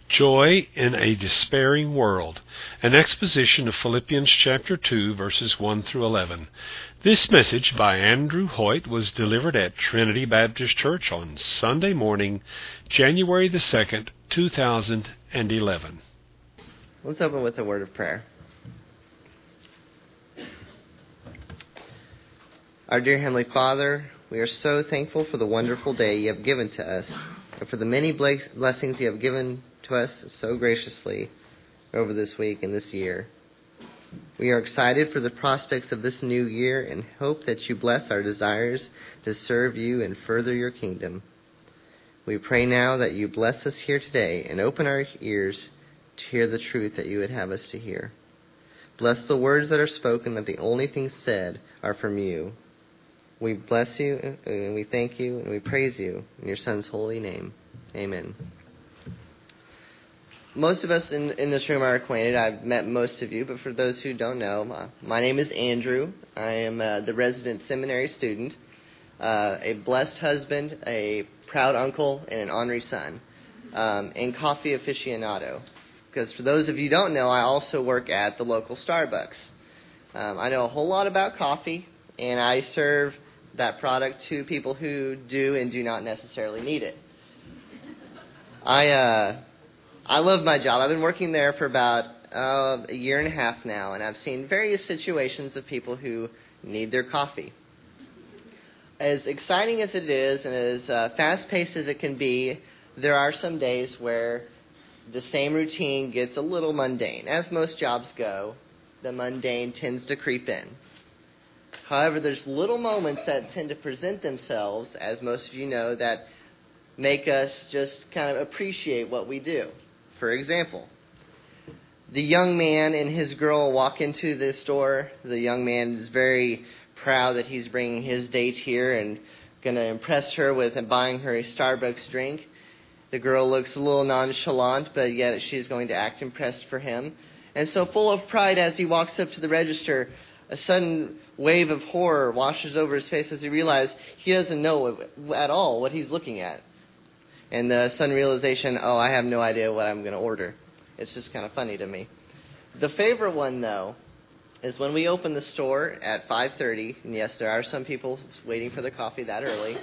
Joy in a Despairing World, an exposition of Philippians chapter 2, verses 1 through 11. This message by Andrew Hoyt was delivered at Trinity Baptist Church on Sunday morning, January the 2nd, 2011. Let's open with a word of prayer. Our dear Heavenly Father, we are so thankful for the wonderful day you have given to us, and for the many blessings you have given to us so graciously over this week and this year. We are excited for the prospects of this new year and hope that you bless our desires to serve you and further your kingdom. We pray now that you bless us here today and open our ears to hear the truth that you would have us to hear. Bless the words that are spoken, that the only things said are from you. We bless you and we thank you and we praise you in your Son's holy name. Amen. Most of us in this room are acquainted. I've met most of you, but for those who don't know, my name is Andrew. I am the resident seminary student, a blessed husband, a proud uncle, and an honorary son, and coffee aficionado. Because for those of you who don't know, I also work at the local Starbucks. I know a whole lot about coffee, and I serve that product to people who do and do not necessarily need it. I love my job. I've been working there for about a year and a half now, and I've seen various situations of people who need their coffee. As exciting as it is and as fast-paced as it can be, there are some days where the same routine gets a little mundane. As most jobs go, the mundane tends to creep in. However, there's little moments that tend to present themselves, as most of you know, that make us just kind of appreciate what we do. For example, the young man and his girl walk into the store. The young man is very proud that he's bringing his date here and going to impress her with buying her a Starbucks drink. The girl looks a little nonchalant, but yet she's going to act impressed for him. And so full of pride as he walks up to the register, a sudden wave of horror washes over his face as he realizes he doesn't know at all what he's looking at. And the sudden realization, I have no idea what I'm going to order. It's just kind of funny to me. The favorite one, though, is when we open the store at 5:30, and yes, there are some people waiting for the coffee that early,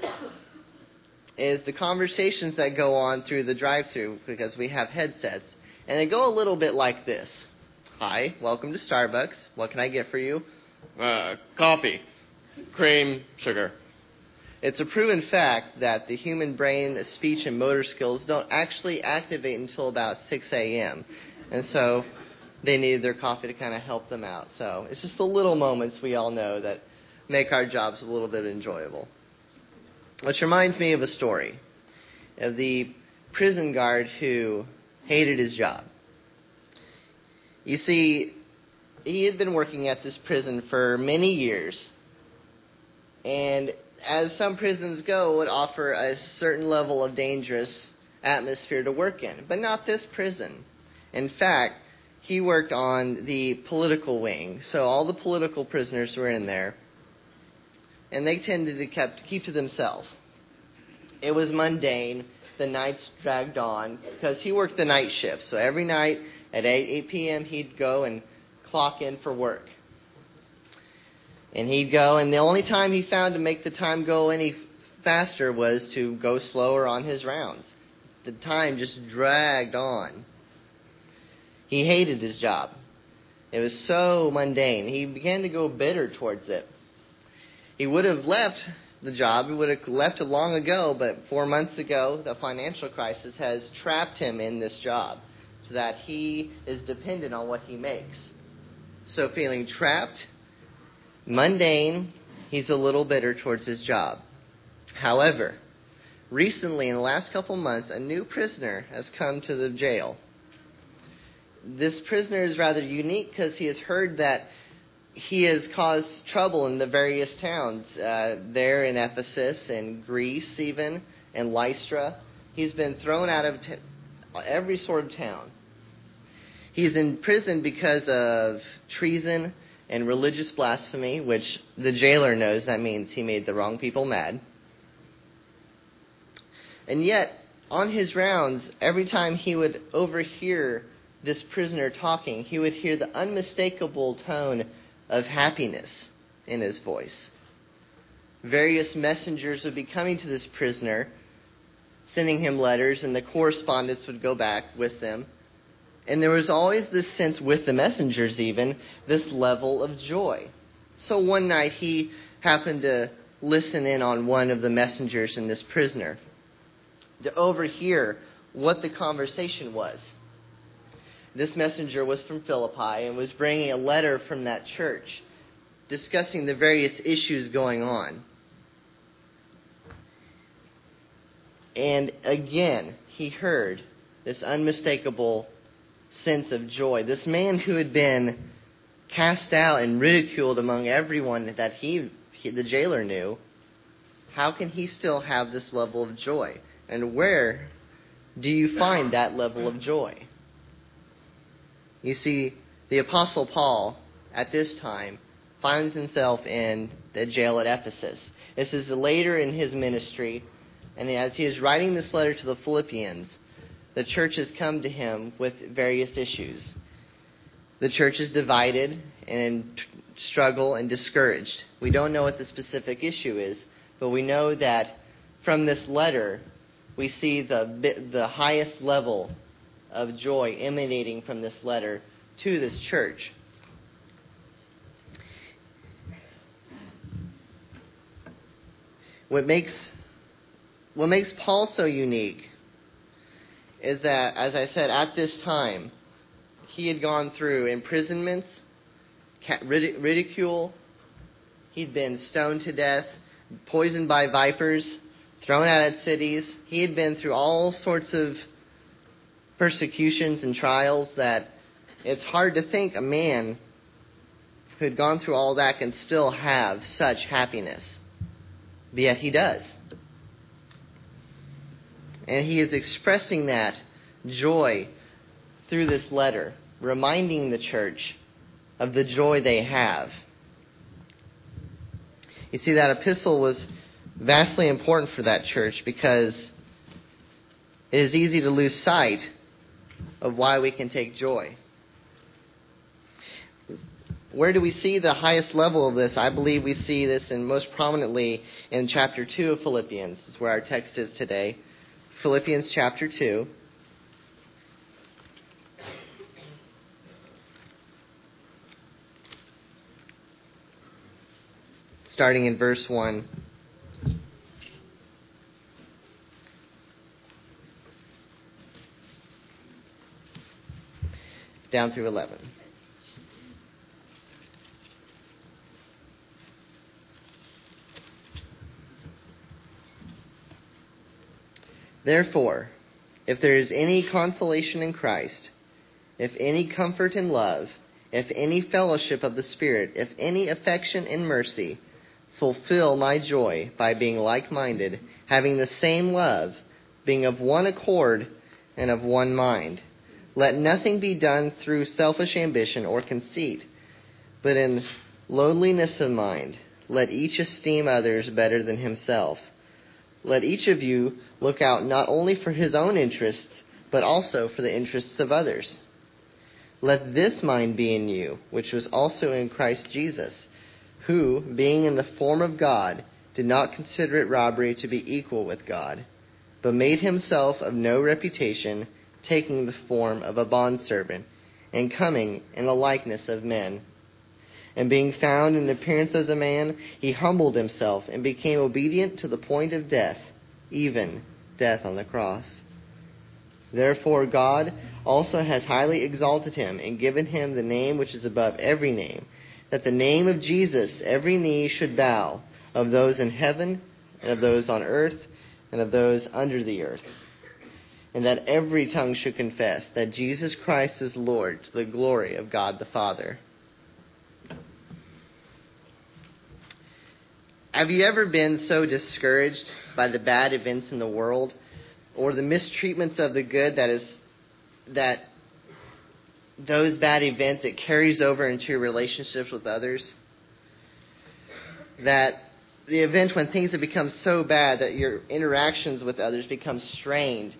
is the conversations that go on through the drive-thru because we have headsets. And they go a little bit like this. Hi, welcome to Starbucks. What can I get for you? Coffee, cream, sugar. It's a proven fact that the human brain, speech, and motor skills don't actually activate until about 6 a.m. And so they need their coffee to kind of help them out. So it's just the little moments we all know that make our jobs a little bit enjoyable. Which reminds me of a story of the prison guard who hated his job. You see, he had been working at this prison for many years, and as some prisons go, would offer a certain level of dangerous atmosphere to work in, but not this prison. In fact, he worked on the political wing, so all the political prisoners were in there, and they tended to keep to themselves. It was mundane. The nights dragged on because he worked the night shift, so every night at 8 p.m. he'd go and clock in for work. And he'd go, and the only time he found to make the time go any faster was to go slower on his rounds. The time just dragged on. He hated his job. It was so mundane. He began to go bitter towards it. He would have left the job. He would have left it long ago, but 4 months ago, the financial crisis has trapped him in this job so that he is dependent on what he makes. So feeling trapped, mundane, he's a little bitter towards his job. However, recently, in the last couple months, a new prisoner has come to the jail. This prisoner is rather unique because he has heard that he has caused trouble in the various towns there in Ephesus and Greece even, and Lystra. He's been thrown out of every sort of town. He's in prison because of treason and religious blasphemy, which the jailer knows that means he made the wrong people mad. And yet, on his rounds, every time he would overhear this prisoner talking, he would hear the unmistakable tone of happiness in his voice. Various messengers would be coming to this prisoner, sending him letters, and the correspondence would go back with them. And there was always this sense with the messengers even, this level of joy. So one night he happened to listen in on one of the messengers and this prisoner to overhear what the conversation was. This messenger was from Philippi and was bringing a letter from that church discussing the various issues going on. And again, he heard this unmistakable sense of joy. This man who had been cast out and ridiculed among everyone that the jailer knew, how can he still have this level of joy? And where do you find that level of joy? You see, the Apostle Paul, at this time, finds himself in the jail at Ephesus. This is later in his ministry, and as he is writing this letter to the Philippians, the church has come to him with various issues. The church is divided and struggle and discouraged. We don't know what the specific issue is, but we know that from this letter, we see the highest level of joy emanating from this letter to this church. What makes Paul so unique is that, as I said, at this time, he had gone through imprisonments, ridicule. He'd been stoned to death, poisoned by vipers, thrown out of cities. He had been through all sorts of persecutions and trials that it's hard to think a man who had gone through all that can still have such happiness. But yet he does. And he is expressing that joy through this letter, reminding the church of the joy they have. You see, that epistle was vastly important for that church because it is easy to lose sight of why we can take joy. Where do we see the highest level of this? I believe we see this and most prominently in chapter 2 of Philippians. This is where our text is today. Philippians chapter 2. Starting in verse 1. Down through 11. Therefore, if there is any consolation in Christ, if any comfort in love, if any fellowship of the Spirit, if any affection in mercy, fulfill my joy by being like-minded, having the same love, being of one accord and of one mind. Let nothing be done through selfish ambition or conceit, but in lowliness of mind, let each esteem others better than himself. Let each of you look out not only for his own interests, but also for the interests of others. Let this mind be in you, which was also in Christ Jesus, who, being in the form of God, did not consider it robbery to be equal with God, but made himself of no reputation, taking the form of a bondservant, and coming in the likeness of men. And being found in appearance as a man, he humbled himself and became obedient to the point of death, even death on the cross. Therefore God also has highly exalted him and given him the name which is above every name, that the name of Jesus every knee should bow, of those in heaven, and of those on earth, and of those under the earth, and that every tongue should confess that Jesus Christ is Lord, to the glory of God the Father. Have you ever been so discouraged by the bad events in the world or the mistreatments of the good that those bad events, it carries over into your relationships with others? That the event when things have become so bad that your interactions with others become strained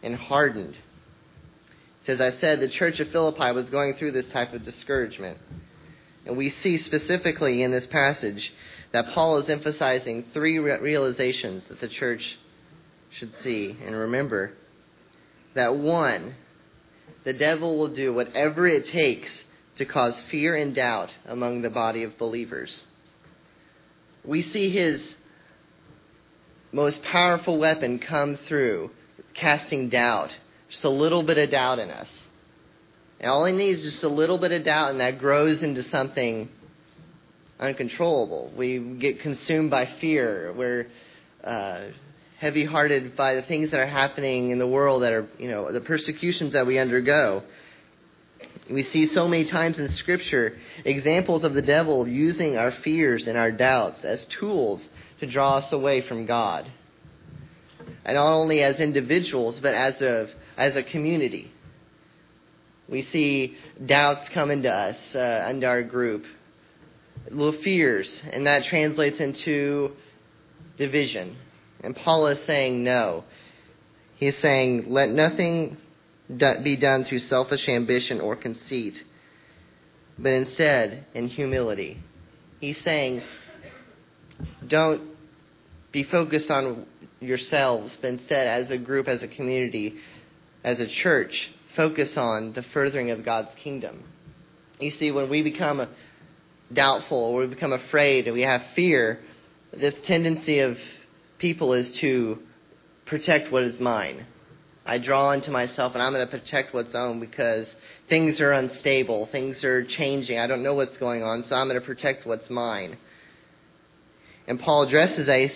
and hardened. As I said, the church of Philippi was going through this type of discouragement. And we see specifically in this passage that Paul is emphasizing three realizations that the church should see and remember. That one, the devil will do whatever it takes to cause fear and doubt among the body of believers. We see his most powerful weapon come through, casting doubt. Just a little bit of doubt in us. And all he needs is just a little bit of doubt, and that grows into something uncontrollable. We get consumed by fear. We're heavy-hearted by the things that are happening in the world that are, the persecutions that we undergo. We see so many times in Scripture examples of the devil using our fears and our doubts as tools to draw us away from God. And not only as individuals, but as a community. We see doubts come into us, into our group. Little fears, and that translates into division. And Paul is saying no. He's saying, let nothing be done through selfish ambition or conceit, but instead in humility. He's saying, don't be focused on yourselves, but instead as a group, as a community, as a church, focus on the furthering of God's kingdom. You see, when we become doubtful, or we become afraid, and we have fear, the tendency of people is to protect what is mine. I draw into myself, and I'm going to protect what's own because things are unstable, things are changing, I don't know what's going on, so I'm going to protect what's mine. And Paul addresses that.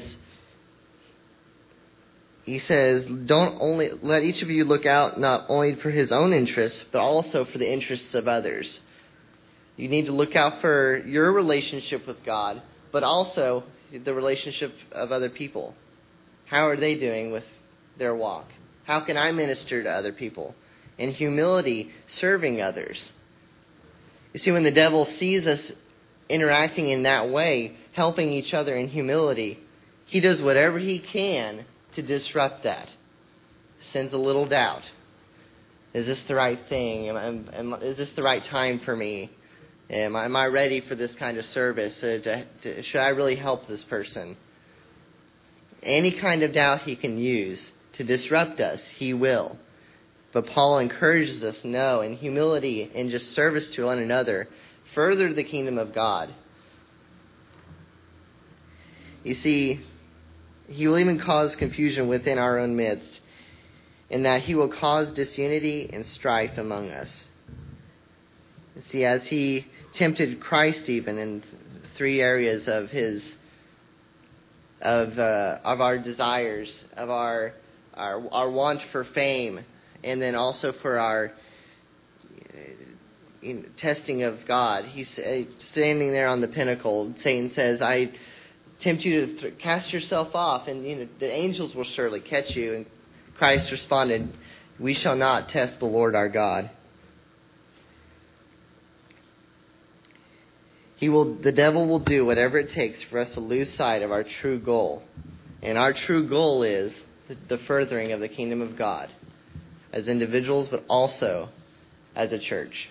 He says, don't only let each of you look out not only for his own interests, but also for the interests of others. You need to look out for your relationship with God, but also the relationship of other people. How are they doing with their walk? How can I minister to other people? In humility, serving others. You see, when the devil sees us interacting in that way, helping each other in humility, he does whatever he can to disrupt that. Sends a little doubt. Is this the right thing? Is this the right time for me? Am I ready for this kind of service? Should I really help this person? Any kind of doubt he can use to disrupt us, he will. But Paul encourages us, no, in humility and just service to one another, further the kingdom of God. You see, he will even cause confusion within our own midst, in that he will cause disunity and strife among us. You see, as he tempted Christ even in three areas of our desires, of our want for fame, and then also for our testing of God. He's standing there on the pinnacle. Satan says, I tempt you to cast yourself off, and the angels will surely catch you. And Christ responded, we shall not test the Lord our God. The devil will do whatever it takes for us to lose sight of our true goal. And our true goal is the furthering of the kingdom of God, as individuals, but also as a church.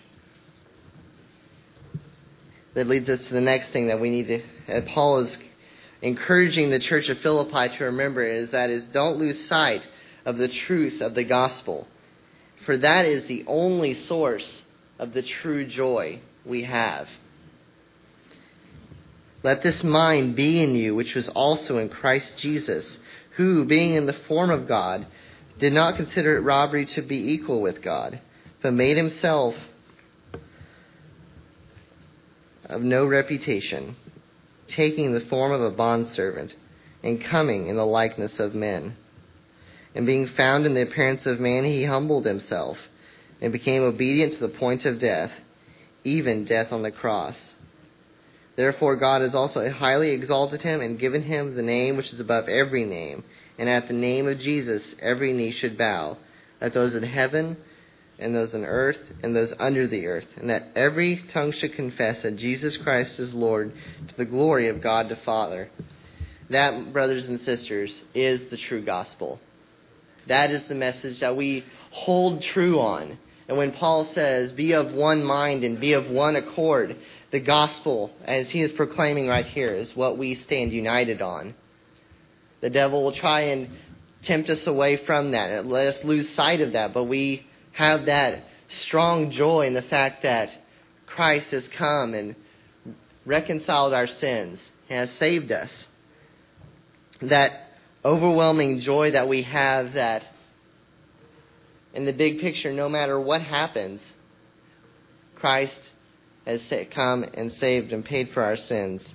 That leads us to the next thing that we need to, Paul is encouraging the church of Philippi to remember, is don't lose sight of the truth of the gospel. For that is the only source of the true joy we have. Let this mind be in you, which was also in Christ Jesus, who, being in the form of God, did not consider it robbery to be equal with God, but made himself of no reputation, taking the form of a bondservant, and coming in the likeness of men. And being found in the appearance of man, he humbled himself, and became obedient to the point of death, even death on the cross. Therefore God has also highly exalted him and given him the name which is above every name. And at the name of Jesus every knee should bow, that those in heaven and those on earth and those under the earth, and that every tongue should confess that Jesus Christ is Lord, to the glory of God the Father. That, brothers and sisters, is the true gospel. That is the message that we hold true on. And when Paul says, be of one mind and be of one accord, the gospel, as he is proclaiming right here, is what we stand united on. The devil will try and tempt us away from that and let us lose sight of that. But we have that strong joy in the fact that Christ has come and reconciled our sins and has saved us. That overwhelming joy that we have, that in the big picture, no matter what happens, Christ has come and saved and paid for our sins.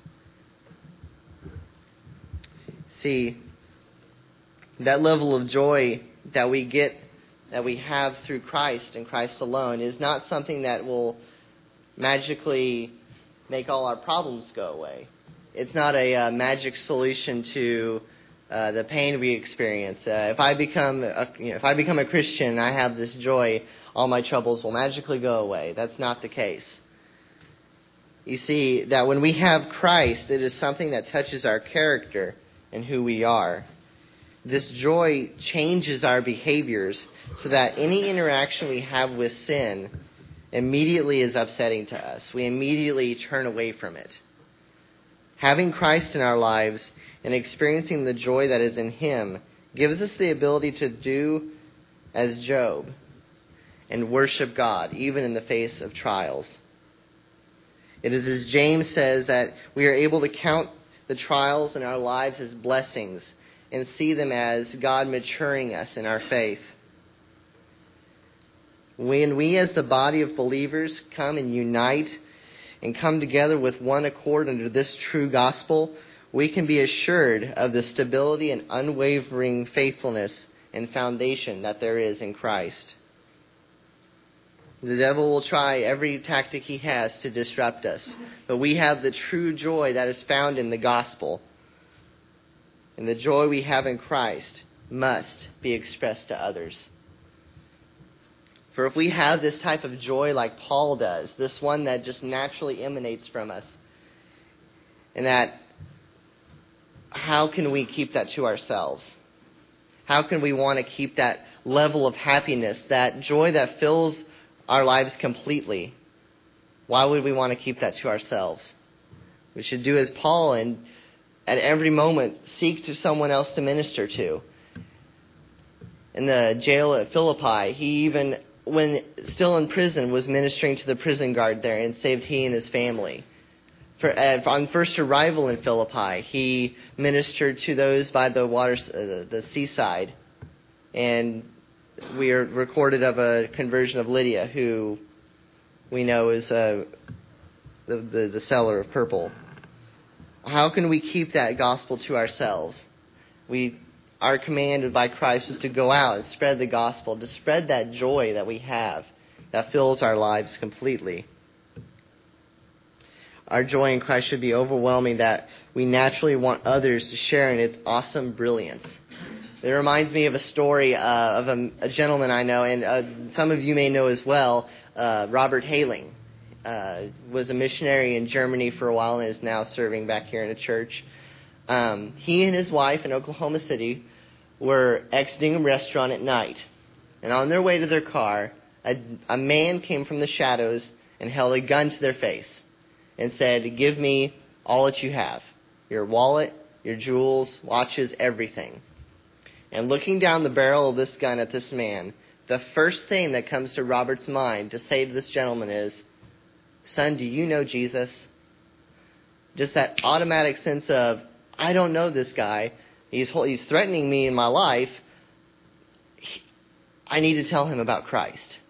See, that level of joy that we get, that we have through Christ and Christ alone, is not something that will magically make all our problems go away. It's not a magic solution to the pain we experience. If I become a Christian and I have this joy, all my troubles will magically go away. That's not the case. You see, that when we have Christ, it is something that touches our character and who we are. This joy changes our behaviors so that any interaction we have with sin immediately is upsetting to us. We immediately turn away from it. Having Christ in our lives and experiencing the joy that is in Him gives us the ability to do as Job and worship God, even in the face of trials. It is as James says that we are able to count the trials in our lives as blessings and see them as God maturing us in our faith. When we as the body of believers come and unite and come together with one accord under this true gospel, we can be assured of the stability and unwavering faithfulness and foundation that there is in Christ. The devil will try every tactic he has to disrupt us, but we have the true joy that is found in the gospel. And the joy we have in Christ must be expressed to others. For if we have this type of joy like Paul does, this one that just naturally emanates from us, and that, how can we keep that to ourselves? How can we want to keep that level of happiness, that joy that fills our lives completely? Why would we want to keep that to ourselves? We should do as Paul and at every moment seek to someone else to minister to. In the jail at Philippi, he even, when still in prison, was ministering to the prison guard there and saved he and his family. On first arrival in Philippi, he ministered to those by the the seaside. And we are recorded of a conversion of Lydia, who we know is the seller of purple. How can we keep that gospel to ourselves? Our command by Christ is to go out and spread the gospel, to spread that joy that we have that fills our lives completely. Our joy in Christ should be overwhelming, that we naturally want others to share in its awesome brilliance. It reminds me of a story of a gentleman I know, and some of you may know as well, Robert Haling. Was a missionary in Germany for a while and is now serving back here in a church. He and his wife in Oklahoma City were exiting a restaurant at night. And on their way to their car, a man came from the shadows and held a gun to their face and said, "Give me all that you have. Your wallet, your jewels, watches, everything." And looking down the barrel of this gun at this man, the first thing that comes to Robert's mind to say to this gentleman is, "Son, do you know Jesus?" Just that automatic sense of, I don't know this guy. He's threatening me in my life. I need to tell him about Christ.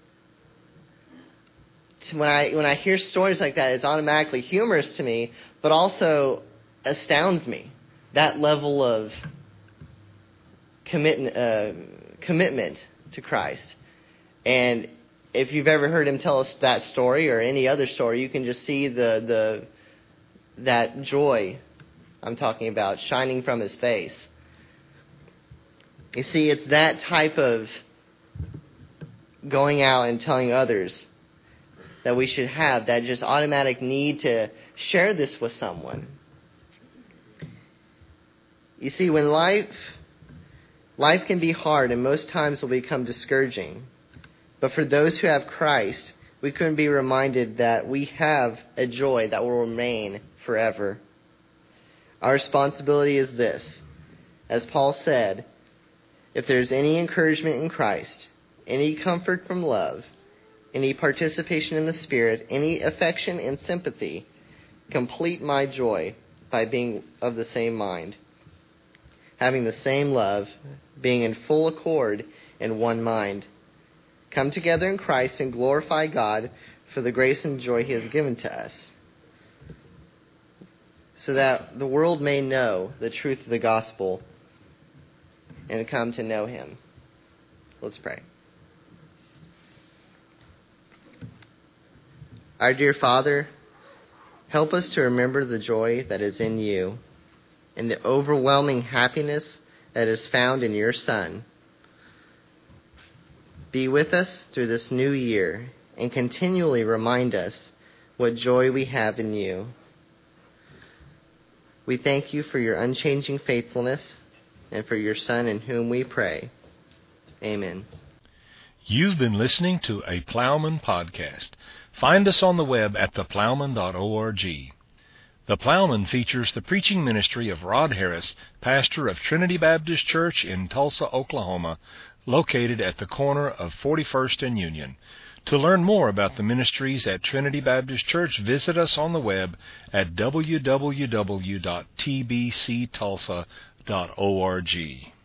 When I hear stories like that, it's automatically humorous to me, but also astounds me. That level of commitment to Christ. And if you've ever heard him tell us that story or any other story, you can just see that joy I'm talking about shining from his face. You see, it's that type of going out and telling others that we should have, that just automatic need to share this with someone. You see, when life Life can be hard and most times will become discouraging. But for those who have Christ, we can be reminded that we have a joy that will remain forever. Our responsibility is this. As Paul said, if there's any encouragement in Christ, any comfort from love, any participation in the Spirit, any affection and sympathy, complete my joy by being of the same mind, having the same love, being in full accord in one mind. Come together in Christ and glorify God for the grace and joy He has given to us, so that the world may know the truth of the gospel and come to know Him. Let's pray. Our dear Father, help us to remember the joy that is in You and the overwhelming happiness that is found in Your Son. Be with us through this new year and continually remind us what joy we have in You. We thank You for Your unchanging faithfulness and for Your Son in whom we pray. Amen. You've been listening to a Plowman podcast. Find us on the web at theplowman.org. The Plowman features the preaching ministry of Rod Harris, pastor of Trinity Baptist Church in Tulsa, Oklahoma, located at the corner of 41st and Union. To learn more about the ministries at Trinity Baptist Church, visit us on the web at www.tbctulsa.org.